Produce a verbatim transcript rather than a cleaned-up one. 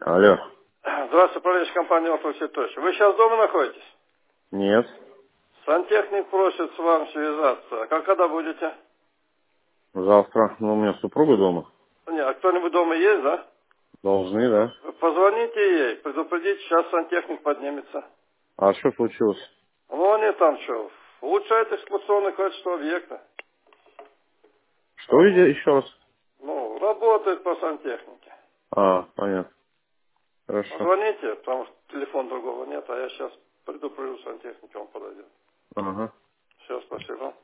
Алло. Здравствуйте, управляющая компания «Автосетович». Вы сейчас дома находитесь? Нет. Сантехник просит с вами связаться. А как, когда будете? Завтра. Ну, у меня супруга дома. Не, а кто-нибудь дома есть, да? Должны, да? Вы позвоните ей, предупредите, сейчас сантехник поднимется. А что случилось? Ну, они там что, улучшает эксплуатационное качество объекта. Что иди- еще раз? Ну, работает по сантехнике. А, понятно. Хорошо. Позвоните, потому что телефон другого нет, а я сейчас предупрежу сантехника, он подойдет. Ага. Все, спасибо.